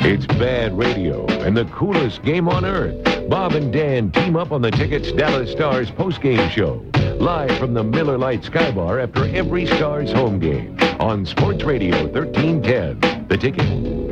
It's bad radio and the coolest game on earth. Bob and Dan team up on the Ticket's Dallas Stars postgame show. Live from the Miller Lite Sky Bar after every Stars home game. On Sports Radio 1310. The Ticket.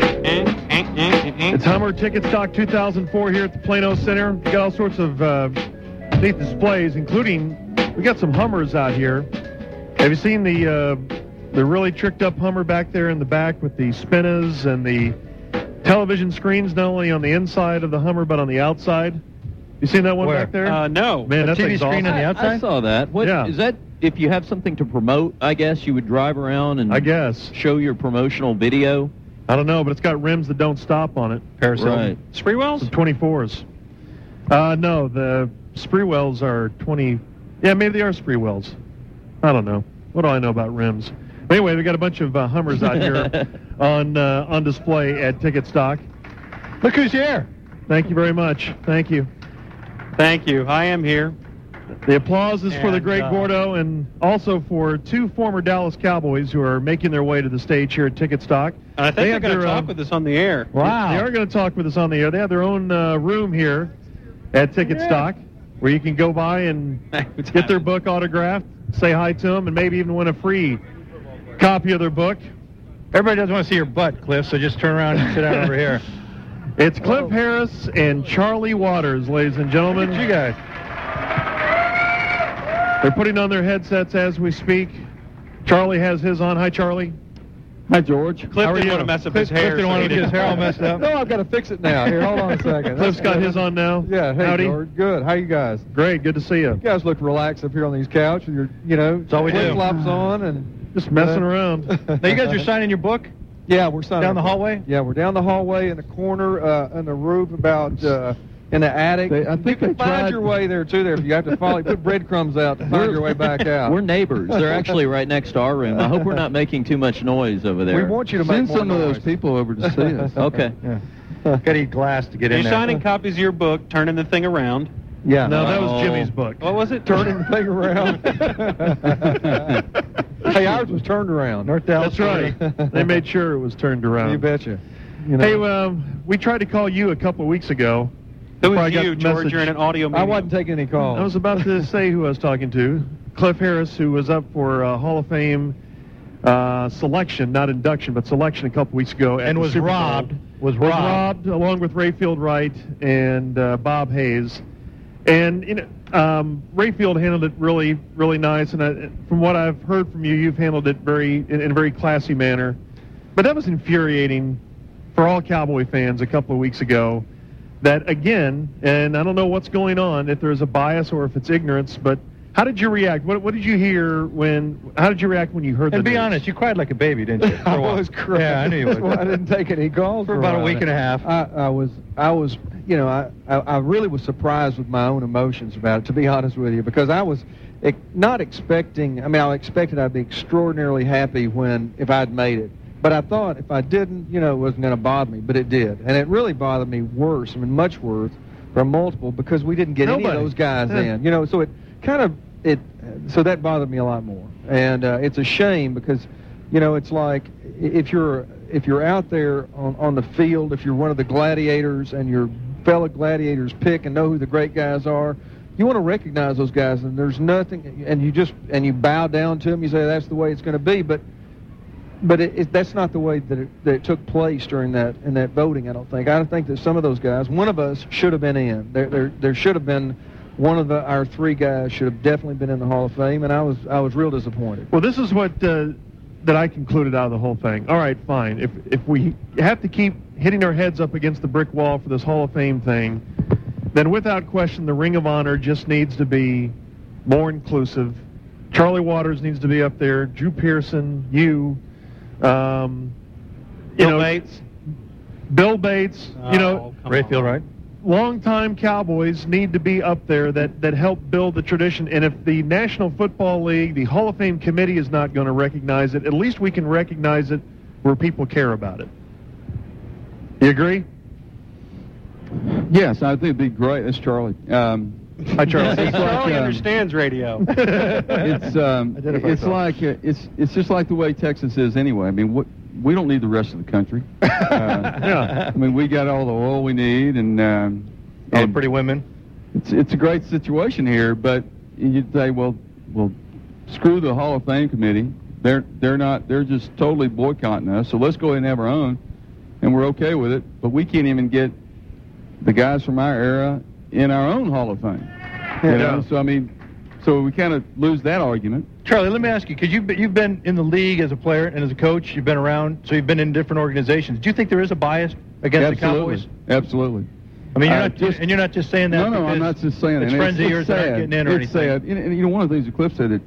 It's Hummer Ticket Stock 2004 here at the Plano Center. We got all sorts of neat displays, including we got some Hummers out here. Have you seen the really tricked up Hummer back there in the back with the spinners and the television screens, not only on the inside of the Hummer but on the outside? You seen that one back there? No. Man, that TV thing's screen awesome. on the outside? I saw that. What is that? If you have something to promote, I guess you would drive around and show your promotional video. I don't know, but it's got rims that don't stop on it. Right. Spreewells? 24s. No, the Spreewells are 20. Yeah, maybe they are Spreewells. I don't know. What do I know about rims? Anyway, we got a bunch of Hummers out here on display at Ticket Stock. Look who's here. Thank you very much. Thank you. Thank you. I am here. The applause is for the great Gordo and also for two former Dallas Cowboys who are making their way to the stage here at Ticket Stock. And I think they're going to talk with us on the air. Wow. They are going to talk with us on the air. They have their own room here at Ticket Stock where you can go by and get their book autographed, say hi to them, and maybe even win a free copy of their book. Everybody doesn't want to see your butt, Cliff, so just turn around and sit down over here. It's Cliff Harris and Charlie Waters, ladies and gentlemen. Look at you guys. They're putting on their headsets as we speak. Charlie has his on. Hi, Charlie. Hi, George. Cliff didn't want to mess up his hair. Cliff didn't want to get his hair all messed up. No, I've got to fix it now. Here, hold on a second. Cliff's got his on now. Yeah, hey, Howdy. George. Good. How you guys? Great. Good to see you. You guys look relaxed up here on these couches with your, That's all we do. flip-flops on and just messing around. Now, you guys are signing your book? Yeah, we're signing Down the hallway? Yeah, we're down the hallway in the corner in the roof about in the attic. I think you can they find tried- your way there too. There, if you have to follow, put breadcrumbs out to find your way back out. We're neighbors. They're actually right next to our room. I hope we're not making too much noise over there. We want you to make more noise. people over to see us. Okay. Got to eat glass to get You're in there. signing copies of your book, turning the thing around. Yeah. No, that was Oh. Jimmy's book. What was it? Turning the thing around. Hey, ours was turned around. North Dallas. That's right. They made sure it was turned around. You betcha. You know. Hey, we tried to call you a couple of weeks ago. Who Probably is got you, the George? message. You're in an audio medium. I wasn't taking any calls. I was about to say who I was talking to. Cliff Harris, who was up for Hall of Fame selection, not induction, but selection a couple weeks ago. At And the was Super Bowl. robbed. Was robbed along with Rayfield Wright and Bob Hayes. And Rayfield handled it really, really nice. And from what I've heard from you, you've handled it in a very classy manner. But that was infuriating for all Cowboy fans a couple of weeks ago. That again, and I don't know what's going on, if there's a bias or if it's ignorance, but how did you react? What did you hear how did you react when you heard And the be news? honest, you cried like a baby, didn't you? I was crying. Yeah, I knew you would. I didn't take any calls For about a week and a half. I was, I really was surprised with my own emotions about it, to be honest with you, because I was not expecting. I mean, I expected I'd be extraordinarily happy if I'd made it. But I thought if I didn't, it wasn't going to bother me. But it did. And it really bothered me worse, much worse, from multiple, because we didn't get any of those guys in. So it kind of, so that bothered me a lot more. And it's a shame because, it's like if you're out there on the field, if you're one of the gladiators and your fellow gladiators pick and know who the great guys are, you want to recognize those guys, and there's nothing, and you bow down to them, you say that's the way it's going to be, but that's not the way that it took place in that voting. I don't think. I think that some of those guys, one of us should have been in. There should have been one of our three guys should have definitely been in the Hall of Fame, and I was real disappointed. Well, this is what that I concluded out of the whole thing. All right, fine. If we have to keep hitting our heads up against the brick wall for this Hall of Fame thing, then without question, the Ring of Honor just needs to be more inclusive. Charlie Waters needs to be up there. Drew Pearson, you. Bill Bates. Bill Bates, Rayfield, right? longtime Cowboys need to be up there that help build the tradition. And if the National Football League, the Hall of Fame committee is not going to recognize it, at least we can recognize it where people care about it. You agree? Yes, I think it'd be great. That's Charlie. Hi, Charlie. Charlie understands radio. It's just like the way Texas is anyway. I mean, we don't need the rest of the country. Yeah. I mean, we got all the oil we need, and All the pretty women. it's a great situation here. But you'd say, well, screw the Hall of Fame committee. They're just totally boycotting us. So let's go ahead and have our own, and we're okay with it. But we can't even get the guys from our era in our own Hall of Fame. You know? So I mean, so we kind of lose that argument. Charlie, let me ask you, because you've been in the league as a player and as a coach. You've been around, so you've been in different organizations. Do you think there is a bias against the Cowboys? Absolutely. I mean, you're not just saying that. No, I'm not just saying that. It's friends of yours that aren't getting in or anything. It's sad. And you know, one of the things that Cliff said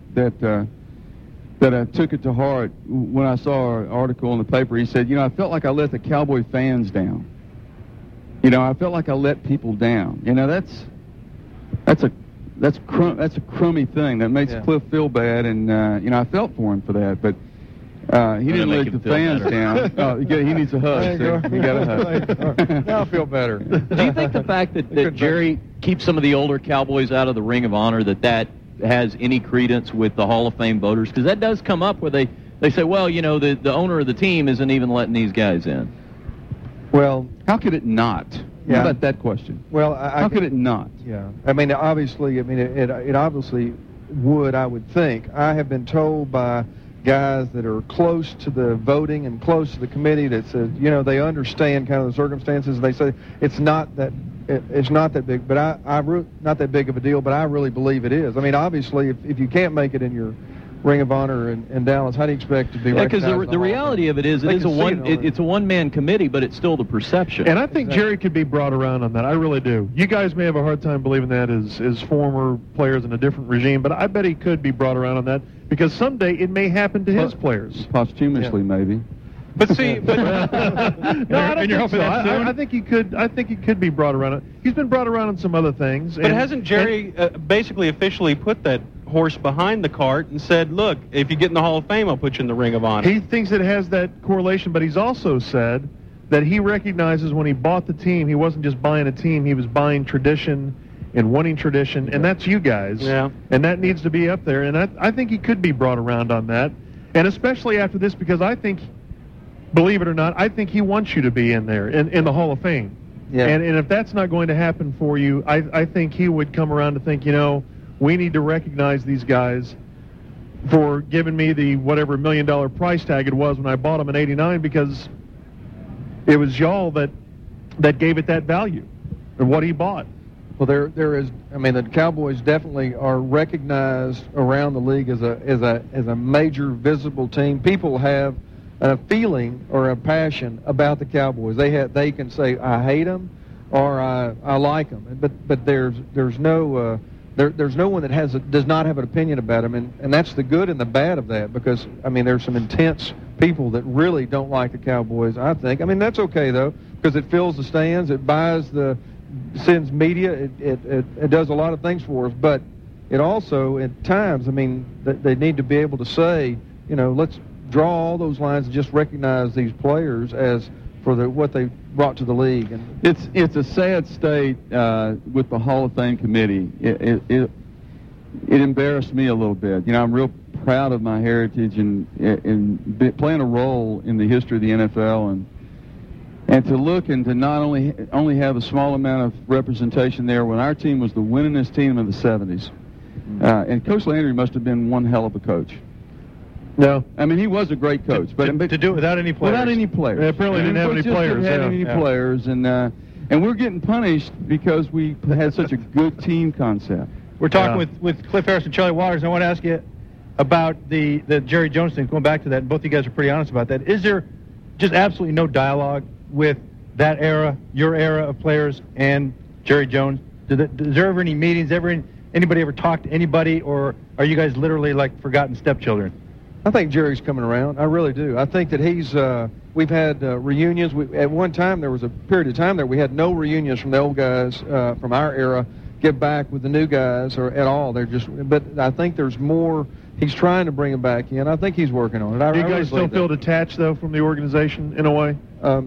that I took it to heart when I saw an article in the paper. He said, you know, I felt like I let the Cowboy fans down. You know, I felt like I let people down. You know, that's a crummy thing that makes Cliff feel bad, and you know, I felt for him for that, but he didn't let the fans down. Oh, he needs a hug. So you got a hug. Now I feel better. Do you think the fact that Jerry keeps some of the older Cowboys out of the Ring of Honor, that has any credence with the Hall of Fame voters? Because that does come up where they say, well, you know, the owner of the team isn't even letting these guys in. Well, how could it not? Yeah. How about that question? Well, how could it not? Yeah. I mean, obviously, it obviously would, I would think. I have been told by guys that are close to the voting and close to the committee that says, you know, they understand kind of the circumstances. They say it's not that big, but not that big of a deal. But I really believe it is. I mean, obviously, if you can't make it in your Ring of Honor in Dallas, how do you expect to be recognized? Because the reality of it is, it's a one-man committee, but it's still the perception. And I think Jerry could be brought around on that. I really do. You guys may have a hard time believing that as former players in a different regime, but I bet he could be brought around on that because someday it may happen to his players. Posthumously, maybe. But see, no, I don't think so. I think he could. I think he could be brought around. He's been brought around on some other things. But hasn't Jerry basically officially put that horse behind the cart and said, look, if you get in the Hall of Fame, I'll put you in the Ring of Honor? He thinks it has that correlation, but he's also said that he recognizes when he bought the team, he wasn't just buying a team, he was buying tradition and wanting tradition, and that's you guys. Yeah. And that needs to be up there, and I think he could be brought around on that, and especially after this, because I think, believe it or not, I think he wants you to be in there, in the Hall of Fame. Yeah. And if that's not going to happen for you, I think he would come around to think, you know, we need to recognize these guys for giving me the whatever $1 million price tag it was when I bought them in '89, because it was y'all that gave it that value, or what he bought. Well, there is. I mean, the Cowboys definitely are recognized around the league as a major visible team. People have a feeling or a passion about the Cowboys. They can say I hate them or I like them, but there's no. There's no one that does not have an opinion about them, and that's the good and the bad of that, because, I mean, there's some intense people that really don't like the Cowboys, I think. I mean, that's okay, though, because it fills the stands, it sends media, it does a lot of things for us, but it also, at times, I mean, they need to be able to say, you know, let's draw all those lines and just recognize these players as for what they brought to the league. And it's a sad state with the Hall of Fame committee. It embarrassed me a little bit. You know, I'm real proud of my heritage and playing a role in the history of the NFL, and to look and to not only have a small amount of representation there when our team was the winningest team of the 70s. And Coach Landry must have been one hell of a coach. No, I mean, he was a great coach, but to do it without any players. Without any players. Yeah, apparently didn't have any players. Didn't have any players, and we're getting punished because we had such a good team concept. We're talking with Cliff Harris and Charlie Waters, and I want to ask you about the Jerry Jones thing. Going back to that, and both of you guys are pretty honest about that. Is there just absolutely no dialogue with that era, your era of players, and Jerry Jones? Is there ever any meetings? Anybody ever talk to anybody, or are you guys literally like forgotten stepchildren? I think Jerry's coming around. I really do. I think that we've had reunions. At one time, there was a period of time there we had no reunions from the old guys from our era get back with the new guys or at all. But I think there's more. He's trying to bring them back in. I think he's working on it. Do you guys still feel detached, though, from the organization in a way?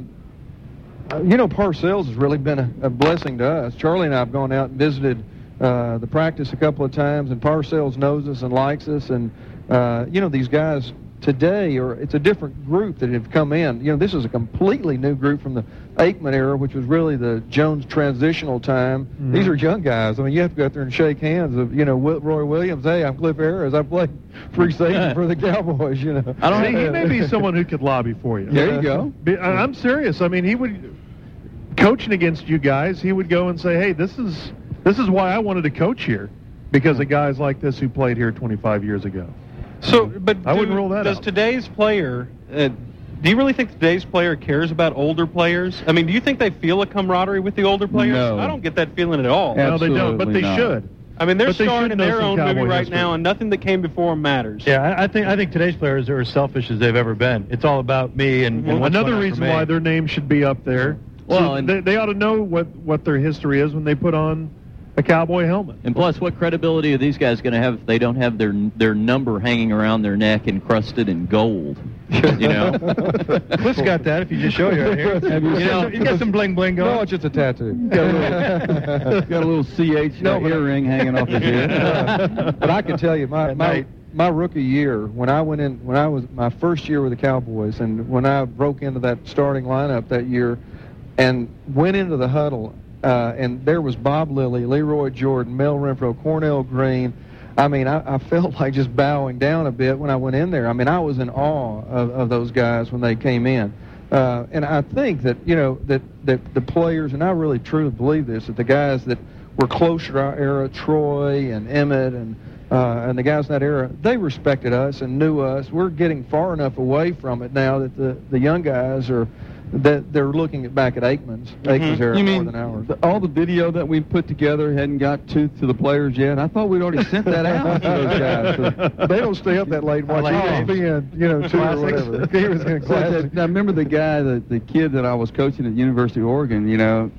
You know, Parcells has really been a blessing to us. Charlie and I have gone out and visited the practice a couple of times, and Parcells knows us and likes us, and you know, these guys today, or it's a different group that have come in. You know, this is a completely new group from the Aikman era, which was really the Jones transitional time. Mm-hmm. These are young guys. I mean, you have to go out there and shake hands of, you know, Roy Williams. Hey, I'm Cliff Harris. I played free safety for the Cowboys, you know. I don't think he may be someone who could lobby for you. There you go. I'm serious. I mean, he would, coaching against you guys, he would go and say, hey, this is why I wanted to coach here, because of guys like this who played here 25 years ago. So, but I wouldn't rule that does out. today's player, do you really think today's player cares about older players? I mean, do you think they feel a camaraderie with the older players? No. I don't get that feeling at all. No, they don't, but they Absolutely not. should. I mean, they're But they starring should in know their some own movie Cowboy right history. now, and nothing that came before them matters. Yeah, I think today's players are as selfish as they've ever been. It's all about me and what's Another going on for reason me. why their name should be up there. Well, So and- they ought to know what their history is when they put on a Cowboy helmet. And plus, what credibility are these guys going to have if they don't have their number hanging around their neck encrusted in gold? You know? Cliff's got that. If you just show you right here, he's got some bling bling going. No, it's just a tattoo. Got a little CH earring hanging off his head. But I can tell you, At night. my rookie year, when I was my first year with the Cowboys, and when I broke into that starting lineup that year, and went into the huddle, and there was Bob Lilly, Leroy Jordan, Mel Renfro, Cornell Green. I mean, I felt like just bowing down a bit when I went in there. I mean, I was in awe of those guys when they came in. And I think that, you know, that the players, and I really truly believe this, that the guys that were closer to our era, Troy and Emmett and the guys in that era, they respected us and knew us. We're getting far enough away from it now that the young guys are, that they're looking back at Aikman's era You more mean than ours. all the video that we put together hadn't got to the players yet? I thought we'd already sent that out to those guys. They don't stay up that late and watch ESPN, you know, 2 or whatever. He was in classic. I remember the guy, the kid that I was coaching at the University of Oregon, you know,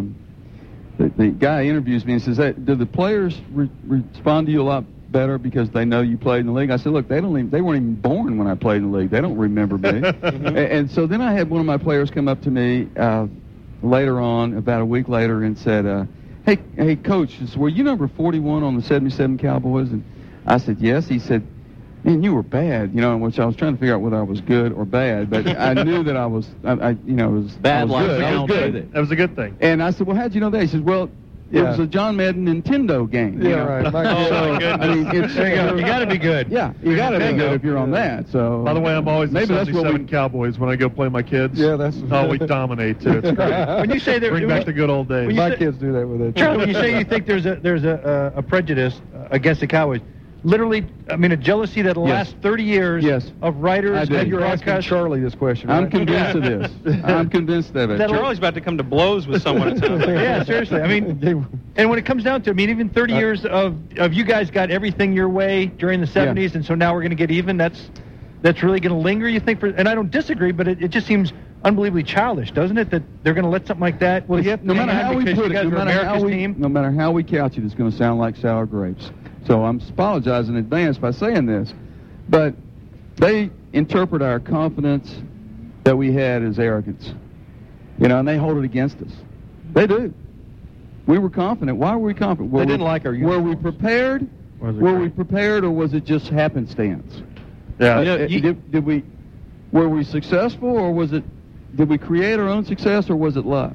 the guy interviews me and says, hey, do the players respond to you a lot better because they know you played in the league? I said, look, they weren't even born when I played in the league. They don't remember me. And so then I had one of my players come up to me later on, about a week later, and said, hey, Coach, were you number 41 on the 77 Cowboys? And I said, yes. He said, man, you were bad, you know, in which I was trying to figure out whether I was good or bad, but I knew that I was, you know, was Bad I was luck. good. I was good. That was a good thing. And I said, well, how'd you know that? He says, well, it Yeah. was a John Madden Nintendo game. you Yeah, know? right. My Oh, my goodness. I mean, it's, There you go. You got to be good. yeah, you got to be good if you're on that. So By the way, I'm always the maybe that's what 77 we. Cowboys when I go play my kids. Yeah, that's. Oh, we dominate, too. It's great. When you say Bring back the good old days. When you My say- kids do that with it. Charlie, when you say you think there's a prejudice against the Cowboys, literally, I mean, a jealousy that lasts 30 years Yes. of writers I do. and You're asking broadcast. Charlie this question, I'm right? convinced of this. I'm convinced of it. Charlie's about to come to blows with someone. It sounds like. Yeah, seriously. I mean, and when it comes down to, I mean, even 30 years of you guys got everything your way during the 70s, and so now we're going to get even. That's really going to linger, you think? And I don't disagree, but it just seems unbelievably childish, doesn't it? That they're going to let something like that. Well, yep, No matter how we because put you it, guys are America's team. no matter how we couch it, it's going to sound like sour grapes. So I'm apologizing in advance by saying this, but they interpret our confidence that we had as arrogance, you know, and they hold it against us. They do. We were confident. Why were we confident? They didn't like our Were we uniforms. prepared? Was it Were great? we prepared, or was it just happenstance? Yeah. You know, Did we? Were we successful, or was it? Did we create our own success, or was it luck?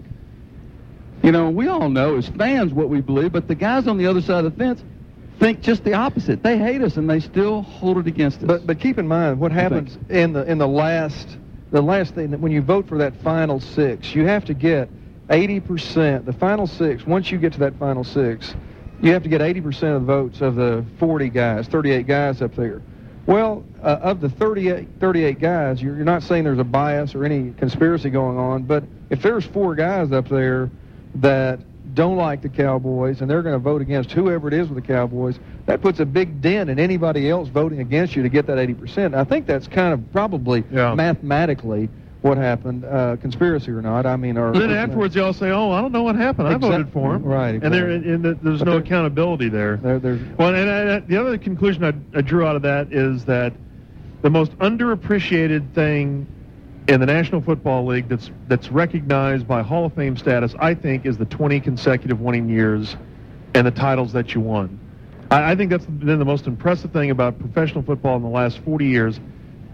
You know, we all know as fans what we believe, but the guys on the other side of the fence think just the opposite. They hate us, and they still hold it against us. But keep in mind what happens in the last thing, that when you vote for that final six, you have to get 80%. The final six. Once you get to that final six, you have to get 80% of the votes of the 38 guys up there. Well, of the 38 guys, you're not saying there's a bias or any conspiracy going on, but if there's 4 guys up there that don't like the Cowboys and they're going to vote against whoever it is with the Cowboys, that puts a big dent in anybody else voting against you to get that 80%. I think that's kind of probably mathematically what happened, conspiracy or not. I mean, or Then afterwards, y'all say, "Oh, I don't know what happened. I voted for him." Right, And there's no accountability there. There's Well, and the other conclusion I drew out of that is that the most underappreciated thing in the National Football League that's recognized by Hall of Fame status, I think, is the 20 consecutive winning years and the titles that you won. I think that's been the most impressive thing about professional football in the last 40 years.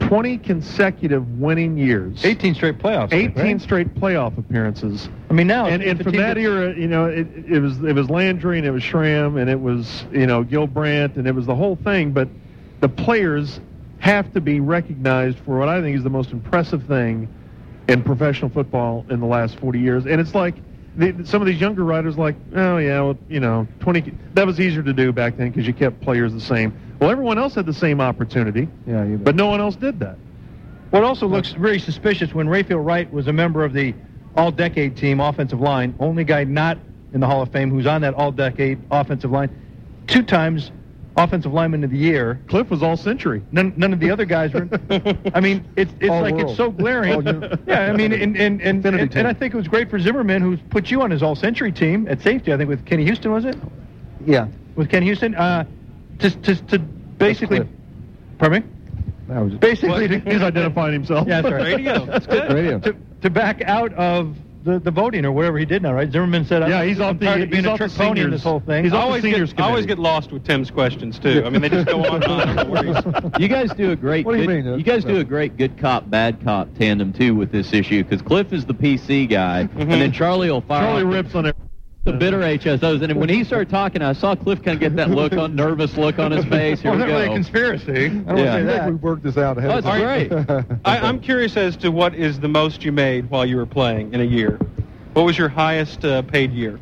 20 consecutive winning years. 18 straight playoffs. 18 right? straight playoff appearances. I mean, now... And from that era, you know, it was Landry and it was Schramm and it was, you know, Gilbrandt and it was the whole thing. But the players have to be recognized for what I think is the most impressive thing in professional football in the last 40 years. And it's like some of these younger writers like, oh, yeah, well, you know, 20, that was easier to do back then because you kept players the same. Well, everyone else had the same opportunity, but no one else did that. What also looks very suspicious when Rayfield Wright was a member of the all-decade team offensive line, only guy not in the Hall of Fame who's on that all-decade offensive line, 2 times offensive lineman of the year. Cliff was all-century. None of the other guys were. I mean, it's like world. It's so glaring. Yeah, I mean, and I think it was great for Zimmerman, who put you on his all-century team at safety. I think with Kenny Houston, was it? Yeah. With Kenny Houston, to basically. Pardon me. That was Basically, He's identifying himself. Yeah, sorry. Radio. That's good. radio. To back out of the voting or whatever he did now, right? Zimmerman said, Yeah, he's I'm off the tired of being he's a off the trick pony in seniors. this whole thing. He's I off the always seniors get, I always committee. get lost with Tim's questions too. I mean, they just go on and on. I don't know where he's- You guys do a great. What do you good, mean? You guys do a great good cop bad cop tandem too with this issue because Cliff is the PC guy, and then Charlie will fire Charlie off rips on it. the bitter HSOs. And when he started talking, I saw Cliff kind of get that nervous look on his face. Here Well, we not really a go. conspiracy. I don't want to Yeah. say I think that. we worked this out ahead Oh, of it's time. great. I'm curious as to what is the most you made while you were playing in a year. What was your highest paid year?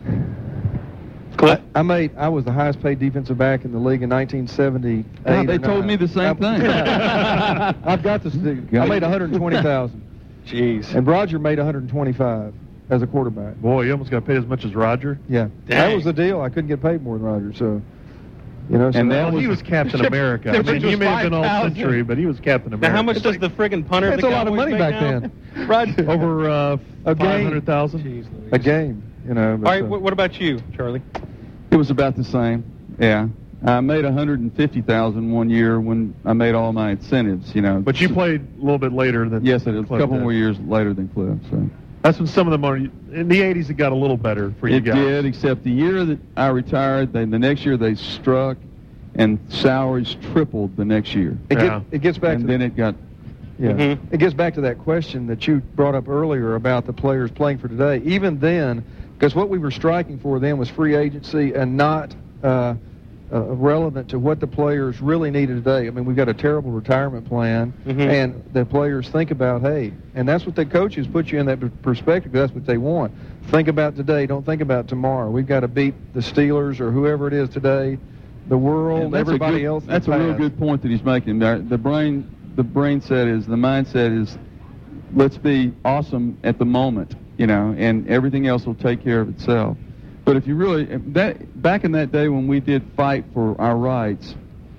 I was the highest paid defensive back in the league in 1978. God, they told me the same thing. I've got this. I made 120,000, Jeez. and Roger made 125 as a quarterback. Boy, you almost got paid as much as Roger. Yeah, that was the deal. I couldn't get paid more than Roger, so you know. So And Well, he was Captain America. I mean, you may have been all 5,000. century, but he was Captain Now, America. how much does the friggin' punter of That's the a lot of Cowboys money make back now? then. Roger. Over A game. 500,000. A game, you know. All But, right, what about you, Charlie? It was about the same. Yeah. I made 150,000 one year when I made all my incentives, you know. But you played a little bit later than Yes, it was a Cliff couple did. more years later than Cliff. So That's when some of them are in the 80s. It got a little better for you it guys. did, except the year that I retired, the next year they struck, and salaries tripled the next year. it gets back And to then it got. Mhm. It gets back to that question that you brought up earlier about the players playing for today. Even then, because what we were striking for then was free agency and not relevant to what the players really needed today. I mean, we've got a terrible retirement plan, and the players think about, hey, and that's what the coaches put you in that perspective. That's what they want. Think about today. Don't think about tomorrow. We've got to beat the Steelers or whoever it is today, the world, That's everybody a good, else. in That's the a real past. good point that he's making. The mindset is, let's be awesome at the moment, you know, and everything else will take care of itself. But if you really, back in that day when we did fight for our rights,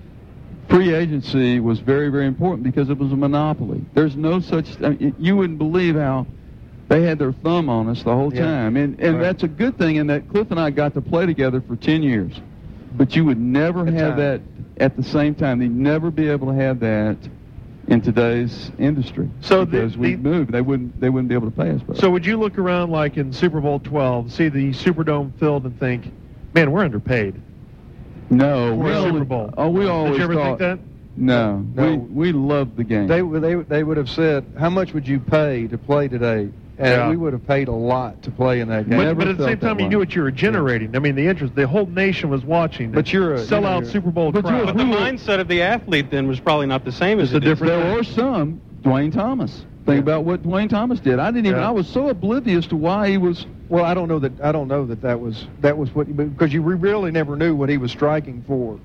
free agency was very, very important because it was a monopoly. There's no such, I mean, you wouldn't believe how they had their thumb on us the whole time. And Right. that's a good thing in that Cliff and I got to play together for 10 years. But you would never have time. that at the same time. You'd never be able to have that in today's industry. So because we moved, they wouldn't be able to pay us better. So would you look around like in Super Bowl 12, see the Superdome filled and think, man, we're underpaid no, for we a always- Super Bowl? Oh, we always Did you ever thought, think that? No, No. we loved the game. They would have said, how much would you pay to play today? And Yeah. we would have paid a lot to play in that game. Never But at the felt same time, that you way. knew what you were generating. I mean, the interest, the whole nation was watching. But you're a- sellout you're- Super Bowl but crowd. But the mindset of the athlete then was probably not the same as It's a it is different- now. There were some. Dwayne Thomas. Think about what Dwayne Thomas did. I didn't even. Yeah. I was so oblivious to why he was. Well, I don't know that was what, because you really never knew what he was striking for.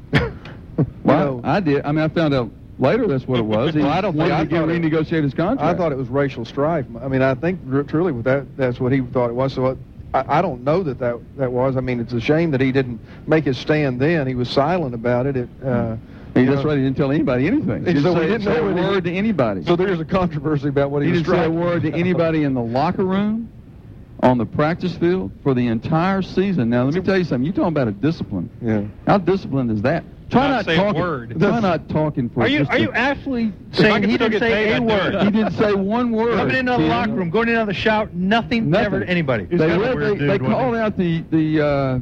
Well, I did. I mean, I found out later that's what it was. He Well, I don't think- wanted I to get thought it- renegotiate his contract. I thought it was racial strife. I mean, I think truly with that's what he thought it was. So I don't know that was. I mean, it's a shame that he didn't make his stand then. He was silent about it. That's right. He didn't tell anybody anything. He So didn't we say, didn't say know a what he- word to anybody. So there's a controversy about what he, He was didn't say a striking. word to anybody in the locker room, on the practice field, for the entire season. Now, let me tell you something. You're talking about a discipline. Yeah. How disciplined is that? Try Not not say a talking. word. Try not talking for. Are you just a- actually I saying could he still didn't get say paid, a I'd do word? it. He didn't say one word. Coming into the Ken. locker room, going into the shout, nothing, Nothing. ever to anybody. He's They kind of a read, weird they dude, wasn't called he? out the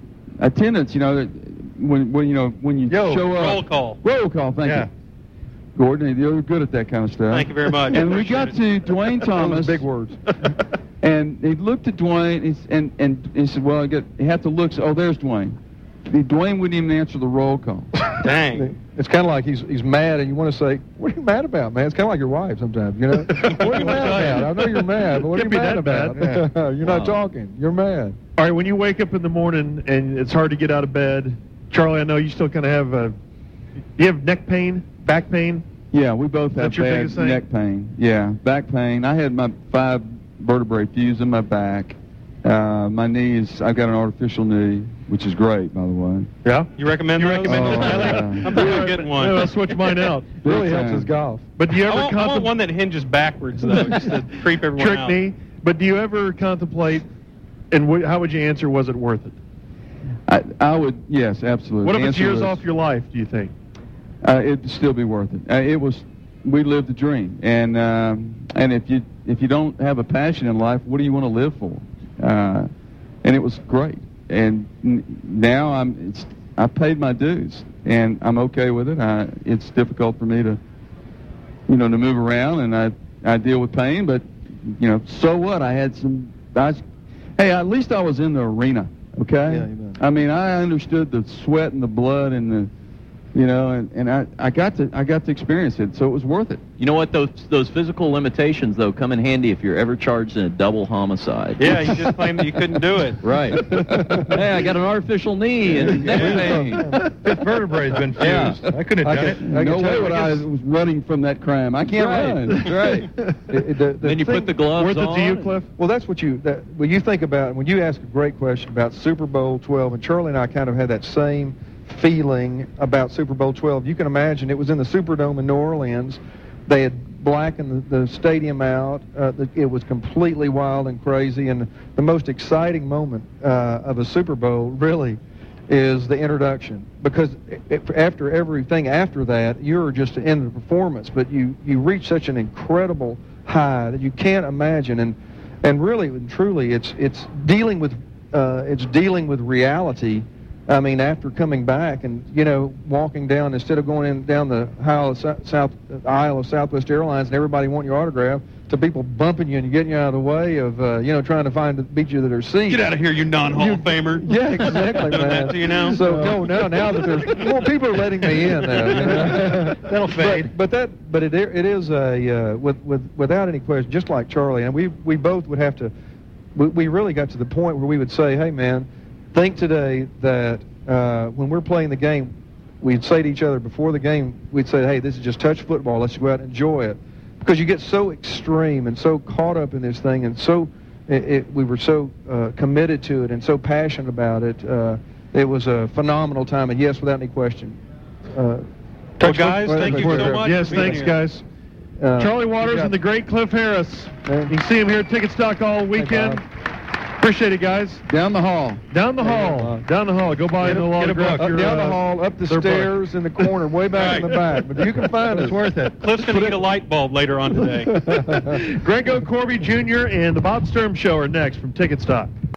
attendance. You know, when you Yo, show up. Roll call. Roll call. Thank Yeah. you. Gordon. You're good at that kind of stuff. Thank you very much. And we got to Dwayne Thomas. Big words. And he looked at Dwayne and he said, well, you have to look. Oh, there's Dwayne. Dwayne wouldn't even answer the roll call. Dang. It's kind of like he's mad, and you want to say, "What are you mad about, man?" It's kind of like your wife sometimes, you know. What are you mad about? I know you're mad, but what are you mad about? You're not talking. You're mad. All right, when you wake up in the morning and it's hard to get out of bed, Charlie, I know you still kind of have you have neck pain, back pain? Yeah, we both have That's your bad biggest thing? neck pain. Yeah, back pain. I had my 5 vertebrae fused in my back. My knees, I've got an artificial knee, which is great, by the way. Yeah? You recommend those? recommend those, Charlie? I'm thinking of getting one. Yeah, I'll switch mine out. Really Big helps time. his golf. But do you ever I want one that hinges backwards, though, just to creep everyone trick out. knee? But do you ever contemplate, and how would you answer, was it worth it? I would, yes, absolutely. What if The it's answer years is, off your life, do you think? It'd still be worth it. We lived the dream, and if you don't have a passion in life, what do you want to live for? And it was great. And now I paid my dues, and I'm okay with it. It's difficult for me to move around, and I deal with pain, but so what? Hey, at least I was in the arena. Okay. Yeah, you bet. I mean, I understood the sweat and the blood and the. And I got to experience it, so it was worth it. You know what? Those physical limitations, though, come in handy if you're ever charged in a double homicide. Yeah, you just claimed that you couldn't do it. Right. Hey, I got an artificial knee and neck pain. Fifth vertebrae has been fused. Yeah. I couldn't have done it. No way would I was running from that crime. I can't run. That's right. Then you put the gloves Worth on. it to you, Cliff? Well, that's what you think about when you ask a great question about Super Bowl 12, and Charlie and I kind of had that same feeling about Super Bowl 12. You can imagine it was in the Superdome in New Orleans. They had blackened the stadium out. It was completely wild and crazy, and the most exciting moment of a Super Bowl really is the introduction, because after everything after that, you're just in the performance, but you reach such an incredible high that you can't imagine, and really and truly it's dealing with reality. I mean, after coming back and walking down, instead of going down the aisle of Southwest Airlines and everybody wanting your autograph, to people bumping you and getting you out of the way of trying to beat you to their seat. Get out of here, you non-Hall of Famer. Yeah, exactly, Doing man. that to you now? So now that there's more people are letting me in now. That'll fade. But it is without any question, just like Charlie, and we both would have to. We really got to the point where we would say, hey man, think today that when we're playing the game, we'd say to each other before the game, we'd say, hey, this is just touch football. Let's go out and enjoy it. Because you get so extreme and so caught up in this thing, and so we were so committed to it and so passionate about it. It was a phenomenal time, and yes, without any question. Well, guys, thank you so much. Yes, for being thanks, here. guys. Charlie Waters and the great Cliff Harris. You can see him here at Ticket Stock all weekend. Appreciate it, guys. Down the hall. Down the hall. Down the hall. Go by and autograph Up your, down the hall, up the their book. stairs in the corner, way back in the back. But you can find us. It's worth it. Cliff's going to get a light bulb later on today. Grego Corby Jr. and the Bob Sturm Show are next from Ticket Stock.